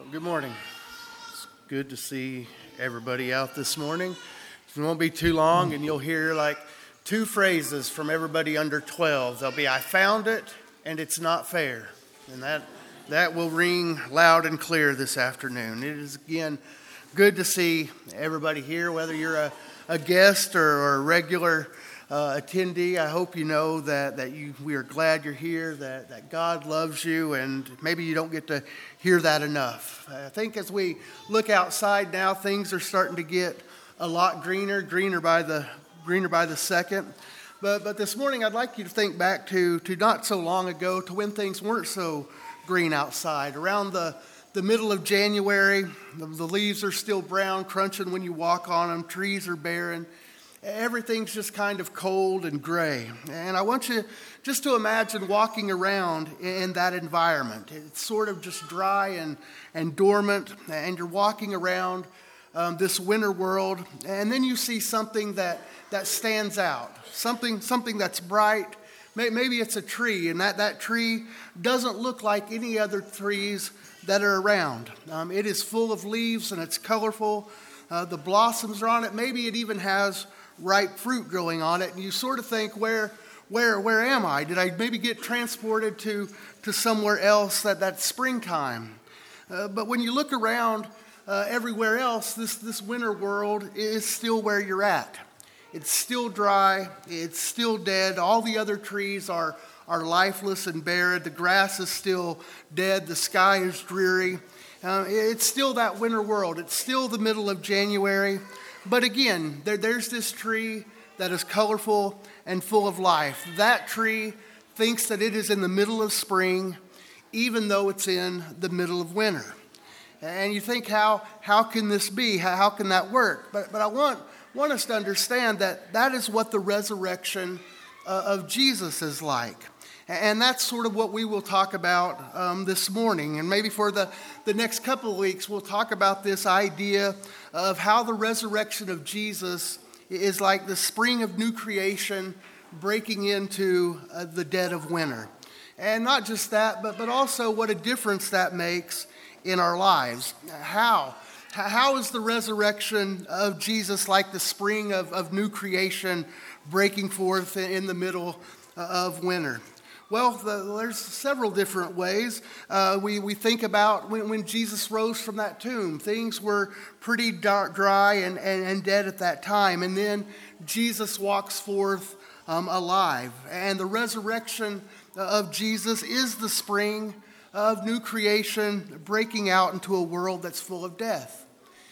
Good morning. It's good to see everybody out this morning. It won't be too long and you'll hear like two phrases from everybody under 12. They'll be, I found it and it's not fair. And that will ring loud and clear this afternoon. It is, again, good to see everybody here, whether you're a guest or a regular attendee. I hope you know that we are glad you're here, that God loves you, and maybe you don't get to hear that enough. I think as we look outside now, things are starting to get a lot greener by the second. But this morning, I'd like you to think back to not so long ago, to when things weren't so green outside. Around the middle of January, the leaves are still brown, crunching when you walk on them. Trees are barren. Everything's just kind of cold and gray. And I want you just to imagine walking around in that environment. It's sort of just dry and dormant, and you're walking around this winter world, and then you see something that stands out, something that's bright. Maybe it's a tree, and that tree doesn't look like any other trees that are around. It is full of leaves, and it's colorful. The blossoms are on it. Maybe it even has ripe fruit growing on it, and you sort of think, where am I? Did I maybe get transported to somewhere else that's springtime? But when you look around everywhere else, this winter world is still where you're at. It's still dry. It's still dead. All the other trees are lifeless and barren. The grass is still dead. The sky is dreary. It's still that winter world. It's still the middle of January. But again, there's this tree that is colorful and full of life. That tree thinks that it is in the middle of spring, even though it's in the middle of winter. And you think, how can this be? How can that work? But I want us to understand that is what the resurrection of Jesus is like. And that's sort of what we will talk about this morning. And maybe for the next couple of weeks, we'll talk about this idea of how the resurrection of Jesus is like the spring of new creation breaking into the dead of winter. And not just that, but also what a difference that makes in our lives. How is the resurrection of Jesus like the spring of new creation breaking forth in the middle of winter? Well, there's several different ways. We think about when Jesus rose from that tomb. Things were pretty dry and dead at that time. And then Jesus walks forth alive. And the resurrection of Jesus is the spring of new creation breaking out into a world that's full of death.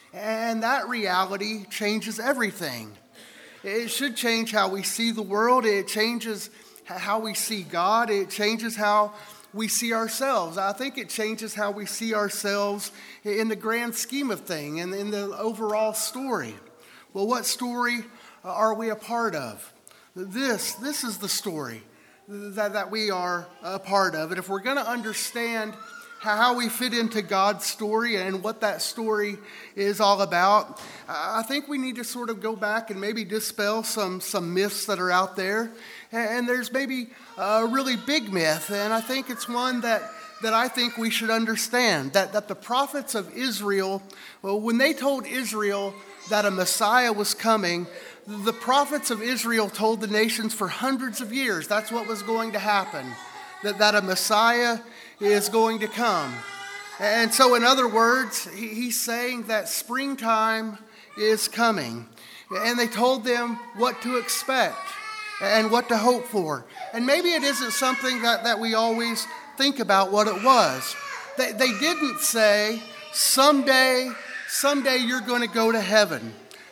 And that reality changes everything. It should change how we see the world. It changes how we see God. It changes how we see ourselves. I think it changes how we see ourselves in the grand scheme of things and in the overall story. Well, what story are we a part of? This is the story that we are a part of. And if we're going to understand how we fit into God's story and what that story is all about, I think we need to sort of go back and maybe dispel some myths that are out there. And there's maybe a really big myth, and I think it's one that I think we should understand, that the prophets of Israel, well, when they told Israel that a Messiah was coming, the prophets of Israel told the nations for hundreds of years that's what was going to happen, that a Messiah is going to come. And so in other words, he's saying that springtime is coming. And they told them what to expect and what to hope for. And maybe it isn't something that we always think about what it was. They didn't say, someday you're going to go to heaven.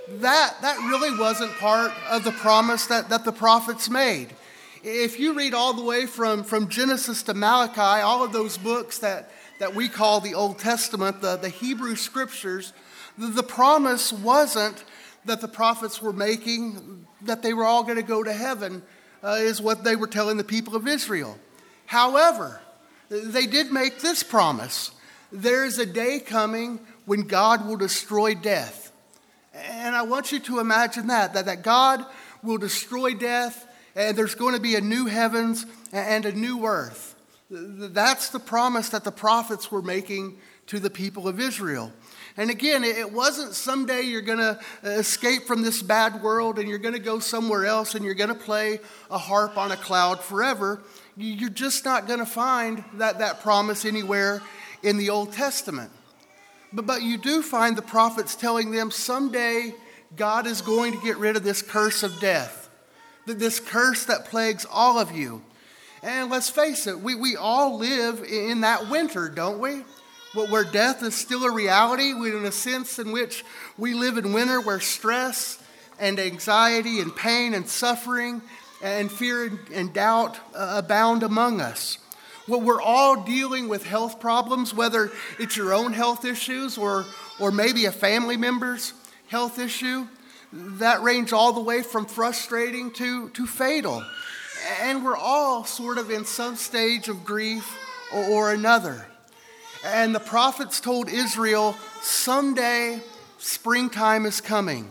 That really wasn't part of the promise that the prophets made. If you read all the way from Genesis to Malachi, all of those books that we call the Old Testament, the Hebrew Scriptures, the promise wasn't that the prophets were making, that they were all going to go to heaven, is what they were telling the people of Israel. However, they did make this promise. There is a day coming when God will destroy death. And I want you to imagine that God will destroy death, and there's going to be a new heavens and a new earth. That's the promise that the prophets were making to the people of Israel. And again, it wasn't someday you're going to escape from this bad world and you're going to go somewhere else and you're going to play a harp on a cloud forever. You're just not going to find that promise anywhere in the Old Testament. But you do find the prophets telling them someday God is going to get rid of this curse of death, this curse that plagues all of you. And let's face it, we all live in that winter, don't we? Where death is still a reality, in a sense in which we live in winter where stress and anxiety and pain and suffering and fear and doubt abound among us. Well, we're all dealing with health problems, whether it's your own health issues or maybe a family member's health issue. That range all the way from frustrating to fatal. And we're all sort of in some stage of grief or another. And the prophets told Israel, someday springtime is coming.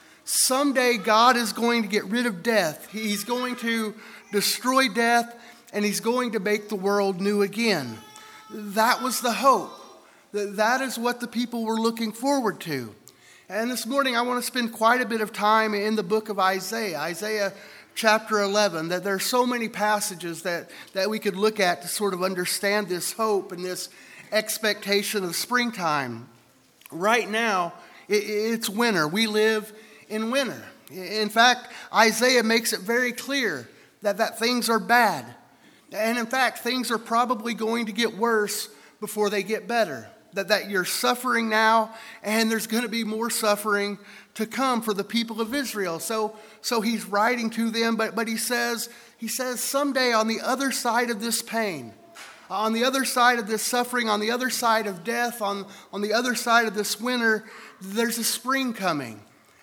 Someday God is going to get rid of death. He's going to destroy death, and he's going to make the world new again. That was the hope. That is what the people were looking forward to. And this morning I want to spend quite a bit of time in the book of Isaiah chapter 11, that there are so many passages that we could look at to sort of understand this hope and this expectation of springtime. Right now, it's winter. We live in winter. In fact, Isaiah makes it very clear that things are bad. And in fact, things are probably going to get worse before they get better. That you're suffering now, and there's going to be more suffering to come for the people of Israel. So he's writing to them, but he says someday on the other side of this pain, on the other side of this suffering, on the other side of death, on the other side of this winter, there's a spring coming,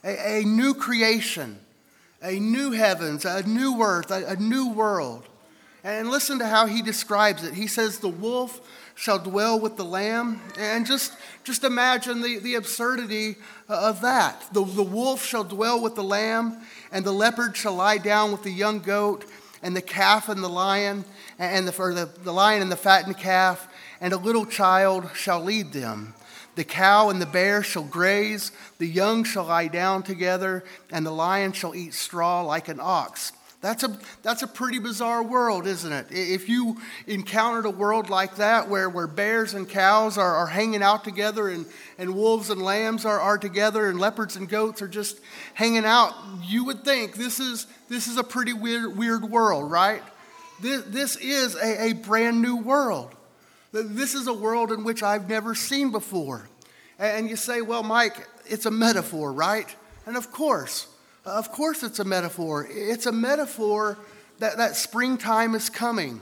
a new creation, a new heavens, a new earth, a new world. And listen to how he describes it. He says, the wolf shall dwell with the lamb. And just imagine the absurdity of that. The wolf shall dwell with the lamb, and the leopard shall lie down with the young goat, and the calf and the lion, and the lion and the fattened calf, and a little child shall lead them. The cow and the bear shall graze, the young shall lie down together, and the lion shall eat straw like an ox. That's a pretty bizarre world, isn't it? If you encountered a world like that where bears and cows are hanging out together and wolves and lambs are together and leopards and goats are just hanging out, you would think this is a pretty weird world, right? This is a brand new world. This is a world in which I've never seen before. And you say, well, Mike, it's a metaphor, right? And of course it's a metaphor. It's a metaphor that springtime is coming.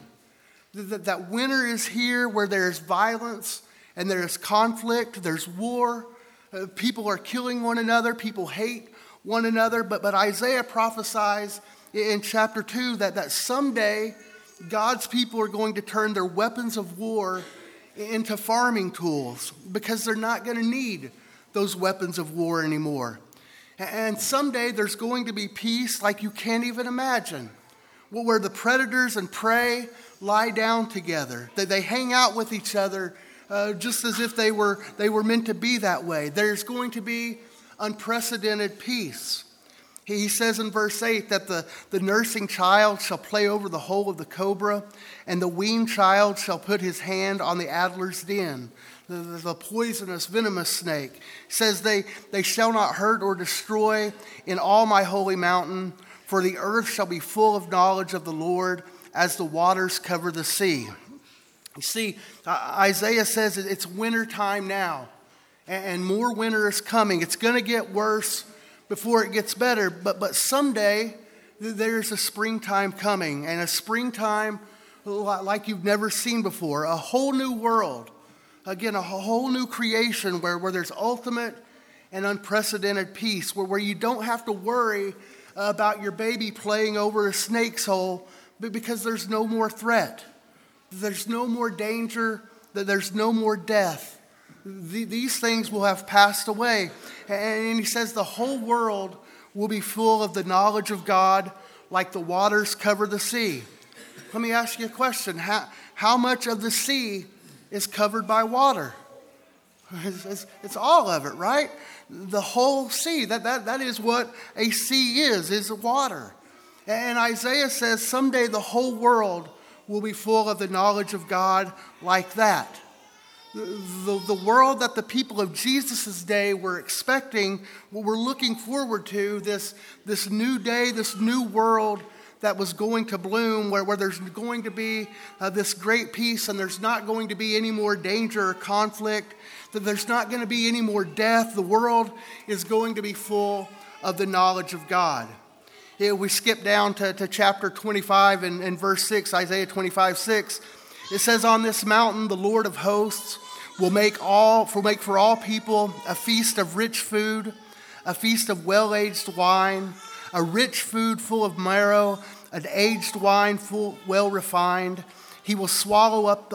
That winter is here where there's violence and there's conflict, there's war. People are killing one another. People hate one another. But Isaiah prophesies in chapter 2 that someday God's people are going to turn their weapons of war into farming tools because they're not going to need those weapons of war anymore. And someday there's going to be peace like you can't even imagine, where the predators and prey lie down together. They hang out with each other just as if they were meant to be that way. There's going to be unprecedented peace. He says in verse 8 that the nursing child shall play over the hole of the cobra, and the weaned child shall put his hand on the adder's den. The poisonous, venomous snake. He says, they shall not hurt or destroy in all my holy mountain, for the earth shall be full of knowledge of the Lord as the waters cover the sea. You see, Isaiah says it's winter time now, and more winter is coming. It's going to get worse before it gets better, but someday there's a springtime coming, and a springtime like you've never seen before, a whole new world. Again, a whole new creation where there's ultimate and unprecedented peace, where you don't have to worry about your baby playing over a snake's hole because there's no more threat. There's no more danger. There's no more death. These things will have passed away. And he says the whole world will be full of the knowledge of God like the waters cover the sea. Let me ask you a question. How much of the sea is covered by water? It's all of it, right? The whole sea. That is what a sea is water. And Isaiah says someday the whole world will be full of the knowledge of God like that. The world that the people of Jesus' day were expecting, what we're looking forward to, this new day, this new world that was going to bloom, where there's going to be this great peace, and there's not going to be any more danger or conflict, that there's not going to be any more death. The world is going to be full of the knowledge of God. We skip down to chapter 25 and verse 6, Isaiah 25, 6. It says, on this mountain, the Lord of hosts will make for all people a feast of rich food, a feast of well-aged wine, a rich food full of marrow, an aged wine full, well refined. He will swallow up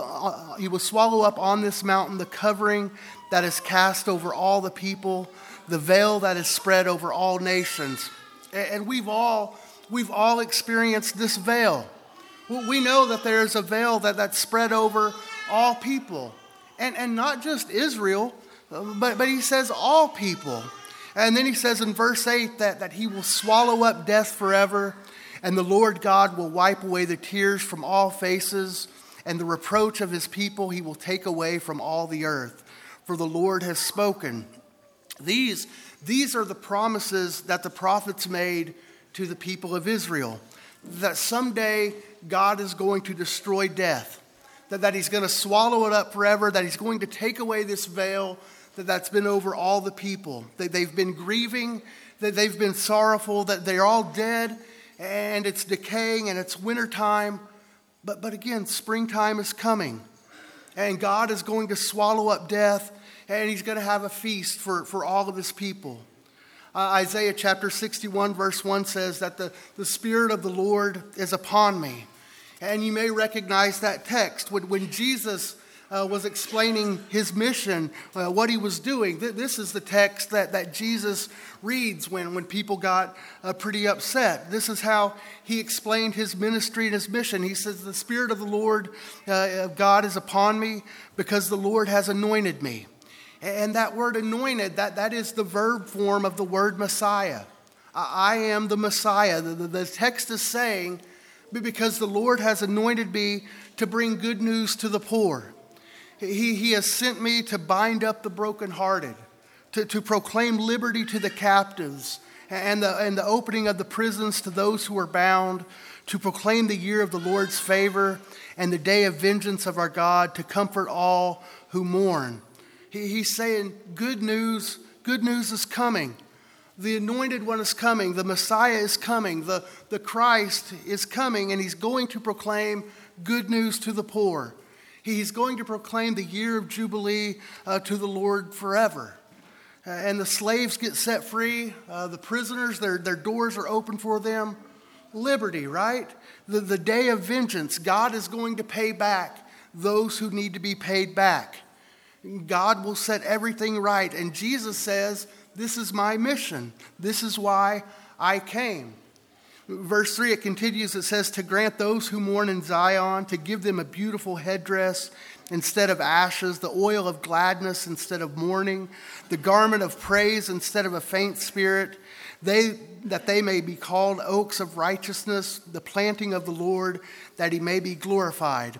on this mountain the covering that is cast over all the people, the veil that is spread over all nations. And we've all experienced this veil. We know that there is a veil that's spread over all people. And not just Israel, but he says all people. And then he says in verse 8 that he will swallow up death forever, and the Lord God will wipe away the tears from all faces, and the reproach of his people he will take away from all the earth. For the Lord has spoken. These are the promises that the prophets made to the people of Israel, that someday God is going to destroy death, that he's going to swallow it up forever, that he's going to take away this veil that's been over all the people, that they've been grieving, that they've been sorrowful, that they're all dead, and it's decaying, and it's wintertime. But again, springtime is coming, and God is going to swallow up death, and he's going to have a feast for all of his people. Isaiah chapter 61 verse 1 says that the Spirit of the Lord is upon me. And you may recognize that text when Jesus was explaining his mission, what he was doing. This is the text that Jesus reads when people got pretty upset. This is how he explained his ministry and his mission. He says, the Spirit of the Lord God is upon me because the Lord has anointed me. And that word anointed, that is the verb form of the word Messiah. I am the Messiah. The text is saying, because the Lord has anointed me to bring good news to the poor. He has sent me to bind up the brokenhearted, to proclaim liberty to the captives, and the opening of the prisons to those who are bound, to proclaim the year of the Lord's favor and the day of vengeance of our God, to comfort all who mourn. He's saying good news is coming. The anointed one is coming. The Messiah is coming. The Christ is coming, and he's going to proclaim good news to the poor. He's going to proclaim the year of Jubilee to the Lord forever. And the slaves get set free. The prisoners, their doors are open for them. Liberty, right? The day of vengeance. God is going to pay back those who need to be paid back. God will set everything right. And Jesus says, this is my mission. This is why I came. Verse 3, it continues. It says, to grant those who mourn in Zion, to give them a beautiful headdress instead of ashes, the oil of gladness instead of mourning, the garment of praise instead of a faint spirit, that they may be called oaks of righteousness, the planting of the Lord, that he may be glorified.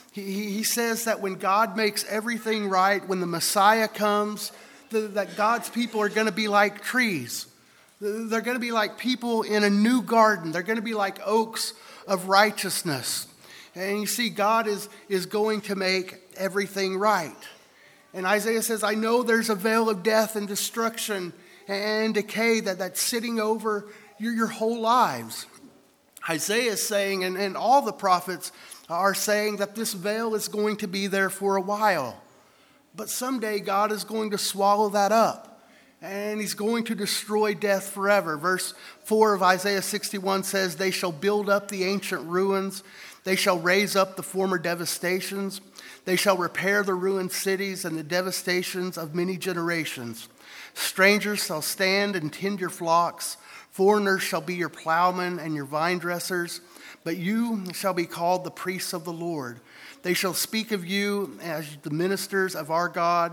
He says that when God makes everything right, when the Messiah comes, that God's people are going to be like trees. They're going to be like people in a new garden. They're going to be like oaks of righteousness. And you see, God is going to make everything right. And Isaiah says, I know there's a veil of death and destruction and decay that's sitting over your whole lives. Isaiah is saying, and all the prophets are saying, that this veil is going to be there for a while. But someday God is going to swallow that up, and he's going to destroy death forever. Verse 4 of Isaiah 61 says, they shall build up the ancient ruins. They shall raise up the former devastations. They shall repair the ruined cities and the devastations of many generations. Strangers shall stand and tend your flocks. Foreigners shall be your plowmen and your vine dressers. But you shall be called the priests of the Lord. They shall speak of you as the ministers of our God.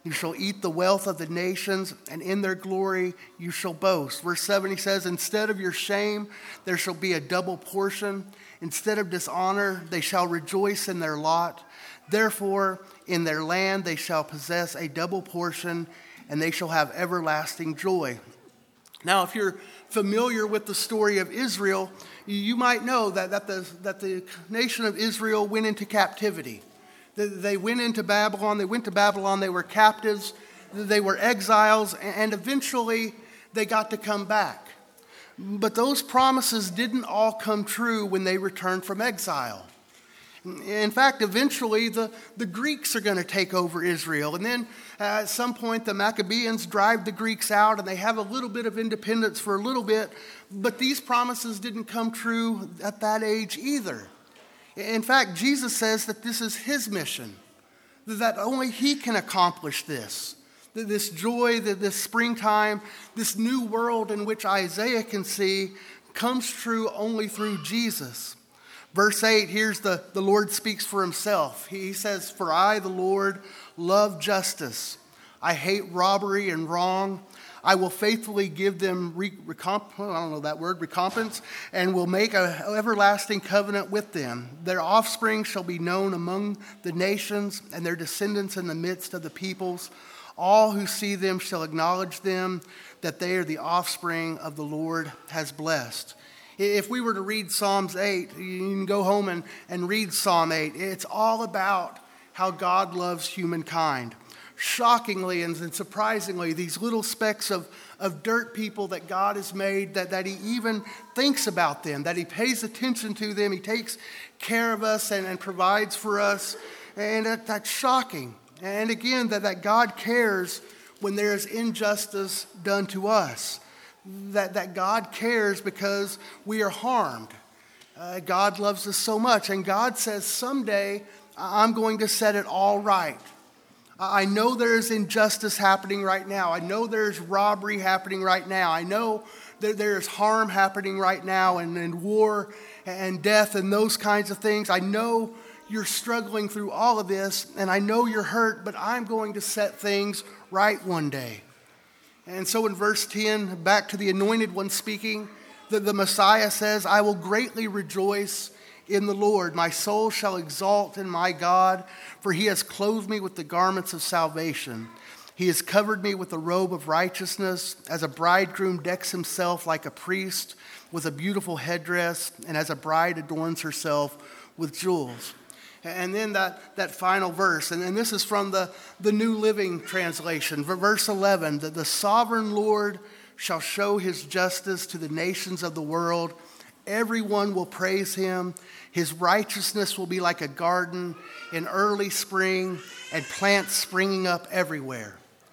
You shall eat the wealth of the nations, and in their glory you shall boast. Verse 7, he says, instead of your shame, there shall be a double portion. Instead of dishonor, they shall rejoice in their lot. Therefore, in their land they shall possess a double portion, and they shall have everlasting joy. Now, if you're familiar with the story of Israel, you might know that the nation of Israel went into captivity. They went into Babylon. They went to Babylon. They were captives. They were exiles. And eventually, they got to come back. But those promises didn't all come true when they returned from exile. In fact, eventually, the Greeks are going to take over Israel. And then at some point, the Maccabees drive the Greeks out, and they have a little bit of independence for a little bit. But these promises didn't come true at that age either. In fact, Jesus says that this is his mission, that only he can accomplish this. This joy, this springtime, this new world in which Isaiah can see comes true only through Jesus. Verse 8, here's the Lord speaks for himself. He says, for I, the Lord, love justice. I hate robbery and wrong. I will faithfully give them recompense, and will make an everlasting covenant with them. Their offspring shall be known among the nations, and their descendants in the midst of the peoples. All who see them shall acknowledge them, that they are the offspring of the Lord has blessed. If we were to read Psalms 8, you can go home and read Psalm 8. It's all about how God loves humankind. Shockingly and surprisingly, these little specks of dirt people that God has made, that he even thinks about them, that he pays attention to them, he takes care of us and provides for us. And that's shocking. And again, that God cares when there is injustice done to us. That God cares because we are harmed. God loves us so much. And God says, someday I'm going to set it all right. I know there's injustice happening right now. I know there's robbery happening right now. I know that there's harm happening right now and war and death and those kinds of things. I know you're struggling through all of this, and I know you're hurt, but I'm going to set things right one day. And so in verse 10, back to the Anointed One speaking, the Messiah says, I will greatly rejoice in the Lord. My soul shall exalt in my God, for he has clothed me with the garments of salvation. He has covered me with the robe of righteousness, as a bridegroom decks himself like a priest with a beautiful headdress, and as a bride adorns herself with jewels. And then that final verse, and this is from the New Living Translation, verse 11, that the sovereign Lord shall show his justice to the nations of the world. Everyone will praise him. His righteousness will be like a garden in early spring and plants springing up everywhere.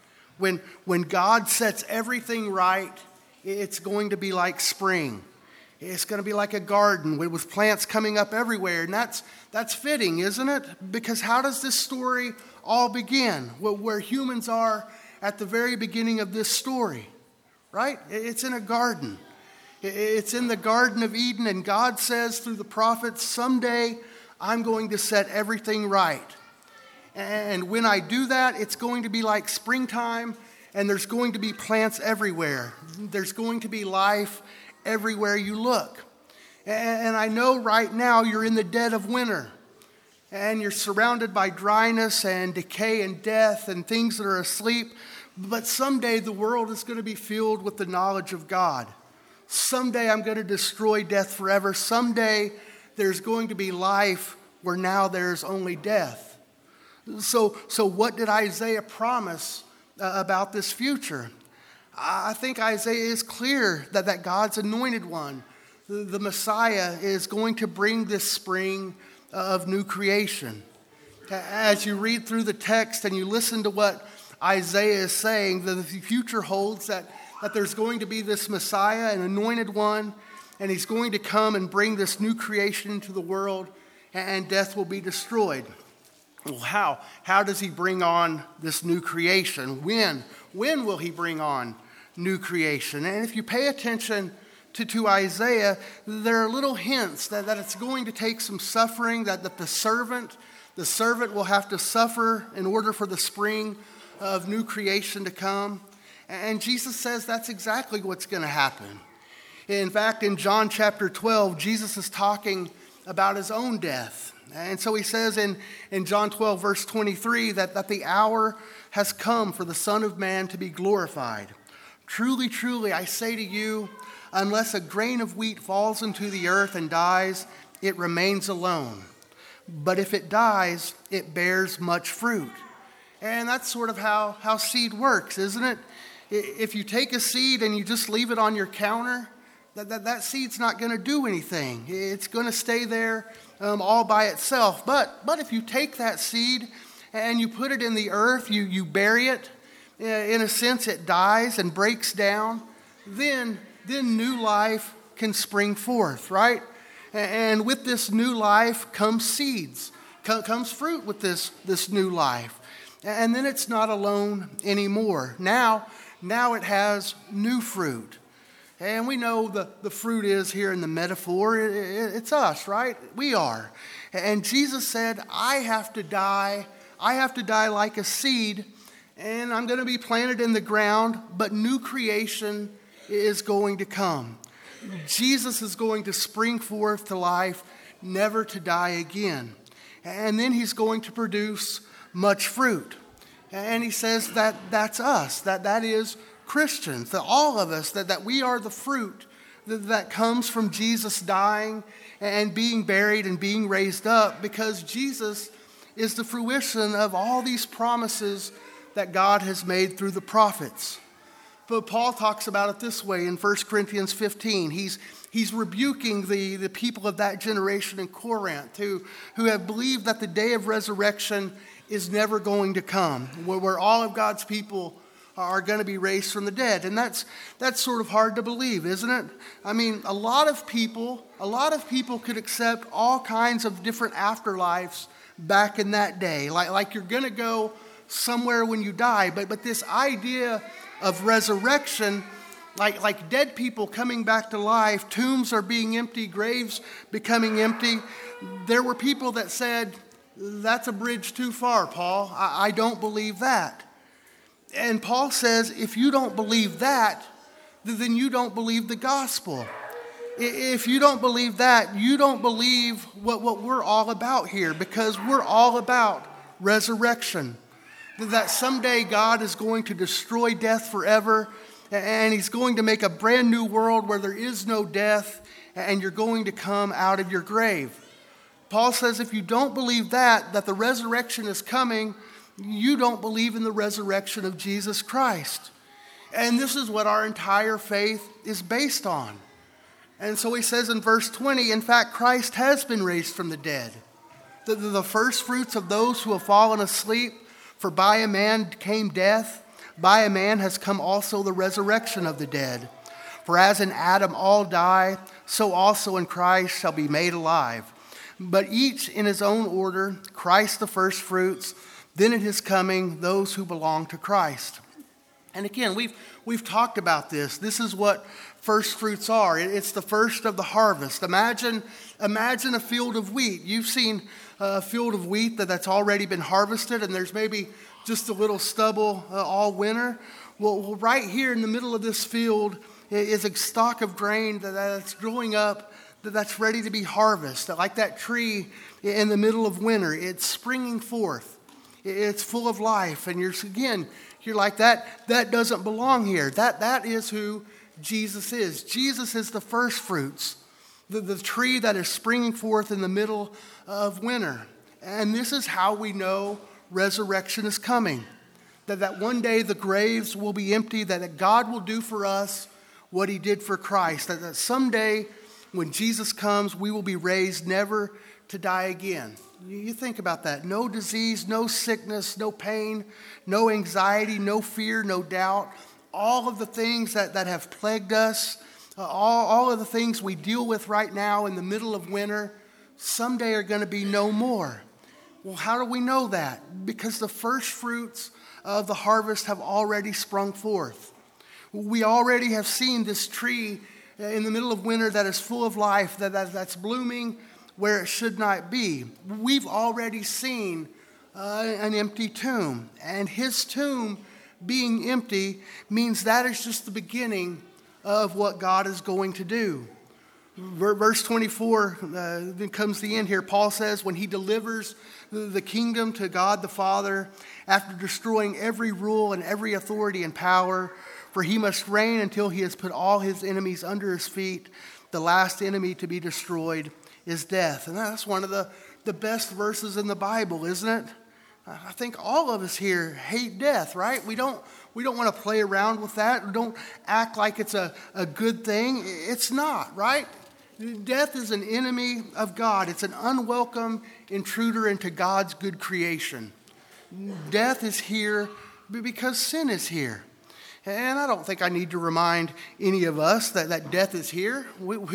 When God sets everything right, it's going to be like spring. It's going to be like a garden with plants coming up everywhere. And that's fitting, isn't it? Because how does this story all begin? Where humans are at the very beginning of this story, right? It's in a garden. It's in the Garden of Eden, and God says through the prophets, someday I'm going to set everything right. And when I do that, it's going to be like springtime, and there's going to be plants everywhere. There's going to be life everywhere you look. And I know right now you're in the dead of winter, and you're surrounded by dryness and decay and death and things that are asleep. But someday the world is going to be filled with the knowledge of God. Someday I'm going to destroy death forever. Someday there's going to be life where now there's only death. So what did Isaiah promise about this future? I think Isaiah is clear that God's anointed one, the Messiah, is going to bring this spring of new creation. As you read through the text and you listen to what Isaiah is saying, the future holds that there's going to be this Messiah, an anointed one, and he's going to come and bring this new creation into the world, and death will be destroyed. Well, how? How does he bring on this new creation? When will he bring on new creation? And if you pay attention to Isaiah, there are little hints that it's going to take some suffering, that the servant will have to suffer in order for the spring of new creation to come. And Jesus says that's exactly what's going to happen. In fact, in John chapter 12, Jesus is talking about his own death. And so he says in John 12, verse 23, that the hour has come for the Son of Man to be glorified. Truly, truly, I say to you, unless a grain of wheat falls into the earth and dies, it remains alone. But if it dies, it bears much fruit. And that's sort of how seed works, isn't it? If you take a seed and you just leave it on your counter, that seed's not going to do anything. It's going to stay there all by itself. But if you take that seed and you put it in the earth, you bury it, in a sense it dies and breaks down, then new life can spring forth, right? And with this new life comes seeds, comes fruit with this new life. And then it's not alone anymore. Now it has new fruit. And we know the fruit is here in the metaphor. It's us, right? We are. And Jesus said, I have to die. I have to die like a seed, and I'm going to be planted in the ground, but new creation is going to come. Jesus is going to spring forth to life, never to die again. And then he's going to produce much fruit. And he says that that's us, that is Christians, that all of us, that we are the fruit that comes from Jesus dying and being buried and being raised up, because Jesus is the fruition of all these promises that God has made through the prophets. But Paul talks about it this way in 1 Corinthians 15. He's rebuking the people of that generation in Corinth who have believed that the day of resurrection is never going to come, where all of God's people are going to be raised from the dead. And that's sort of hard to believe, isn't it? I mean, a lot of people could accept all kinds of different afterlives back in that day. Like you're going to go somewhere when you die, but this idea of resurrection, like dead people coming back to life, tombs are being empty, graves becoming empty. There were people that said, that's a bridge too far, Paul. I don't believe that. And Paul says, if you don't believe that, then you don't believe the gospel. If you don't believe that, you don't believe what we're all about here, because we're all about resurrection. That someday God is going to destroy death forever, and he's going to make a brand new world where there is no death, and you're going to come out of your grave. Paul says if you don't believe that the resurrection is coming, you don't believe in the resurrection of Jesus Christ. And this is what our entire faith is based on. And so he says in verse 20, in fact, Christ has been raised from the dead, the first fruits of those who have fallen asleep. For by a man came death, by a man has come also the resurrection of the dead. For as in Adam all die, so also in Christ shall be made alive. But each in his own order, Christ the first fruits, then at his coming, those who belong to Christ. And again, we've talked about this. This is what first fruits are. It's the first of the harvest. Imagine a field of wheat. You've seen a field of wheat that's already been harvested, and there's maybe just a little stubble all winter. Well, right here in the middle of this field is a stalk of grain that's growing up, that's ready to be harvested. Like that tree in the middle of winter, it's springing forth. It's full of life. And you're like, that doesn't belong here. That is who Jesus is. Jesus is the first fruits, the tree that is springing forth in the middle of winter. And this is how we know resurrection is coming. That one day the graves will be empty, that God will do for us what he did for Christ. That someday when Jesus comes, we will be raised never to die again. You think about that. No disease, no sickness, no pain, no anxiety, no fear, no doubt. All of the things that have plagued us, all of the things we deal with right now in the middle of winter, someday are going to be no more. Well, how do we know that? Because the first fruits of the harvest have already sprung forth. We already have seen this tree in the middle of winter that is full of life, that's blooming where it should not be. We've already seen an empty tomb. And his tomb being empty means that is just the beginning of what God is going to do. Verse 24, then comes the end here. Paul says, when he delivers the kingdom to God the Father, after destroying every rule and every authority and power, for he must reign until he has put all his enemies under his feet. The last enemy to be destroyed is death. And that's one of the best verses in the Bible, isn't it? I think all of us here hate death, right? We don't want to play around with that. We don't act like it's a good thing. It's not, right? Death is an enemy of God. It's an unwelcome intruder into God's good creation. Death is here because sin is here. And I don't think I need to remind any of us that death is here.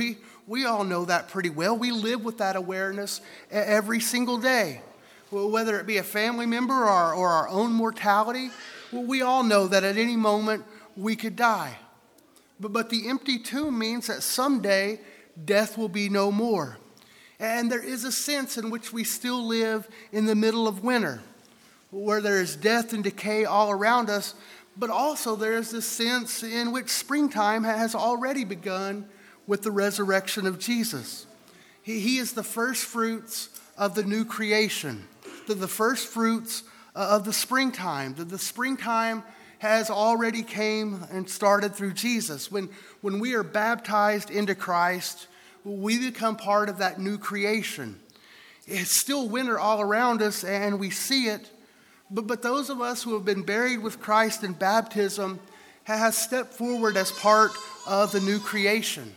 We all know that pretty well. We live with that awareness every single day. Whether it be a family member or our own mortality, we all know that at any moment we could die. But the empty tomb means that someday death will be no more. And there is a sense in which we still live in the middle of winter, where there is death and decay all around us, but also there is this sense in which springtime has already begun with the resurrection of Jesus. He is the first fruits of the new creation, the first fruits of the springtime. The springtime has already came and started through Jesus. When we are baptized into Christ, we become part of that new creation. It's still winter all around us and we see it, but those of us who have been buried with Christ in baptism has stepped forward as part of the new creation.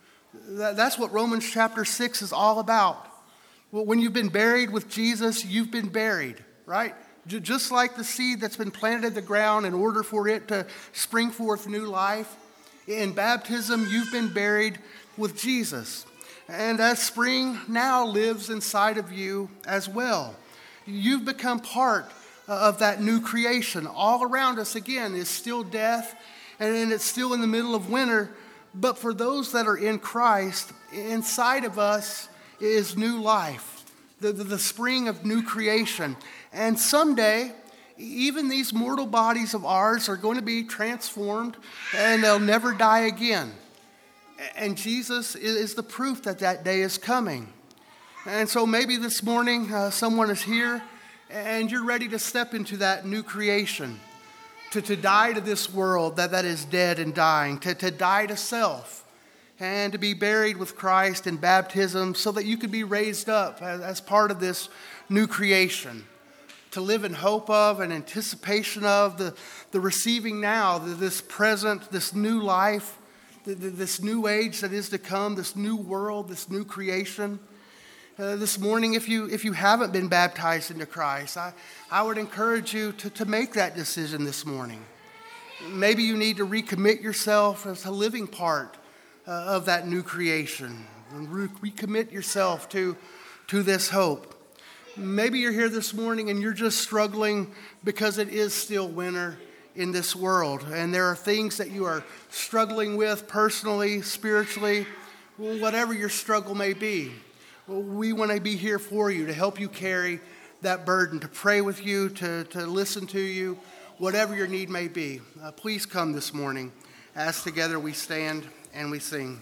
That's what Romans chapter 6 is all about. When you've been buried with Jesus, you've been buried, right? Just like the seed that's been planted in the ground in order for it to spring forth new life. In baptism, you've been buried with Jesus. And as spring now lives inside of you as well. You've become part of that new creation. All around us, again, is still death, and it's still in the middle of winter. But for those that are in Christ, inside of us is new life, the spring of new creation. And someday, even these mortal bodies of ours are going to be transformed, and they'll never die again. And Jesus is the proof that that day is coming. And so maybe this morning someone is here and you're ready to step into that new creation, to die to this world that is dead and dying, to die to self, and to be buried with Christ in baptism so that you could be raised up as part of this new creation, to live in hope of and anticipation of the receiving now, this present, this new life, this new age that is to come, this new world, this new creation. This morning, if you haven't been baptized into Christ, I would encourage you to make that decision this morning. Maybe you need to recommit yourself as a living part of that new creation, and recommit yourself to this hope. Maybe you're here this morning and you're just struggling because it is still winter in this world, and there are things that you are struggling with personally, spiritually, whatever your struggle may be. We want to be here for you to help you carry that burden, to pray with you, to listen to you, whatever your need may be. Please come this morning as together we stand and we sing.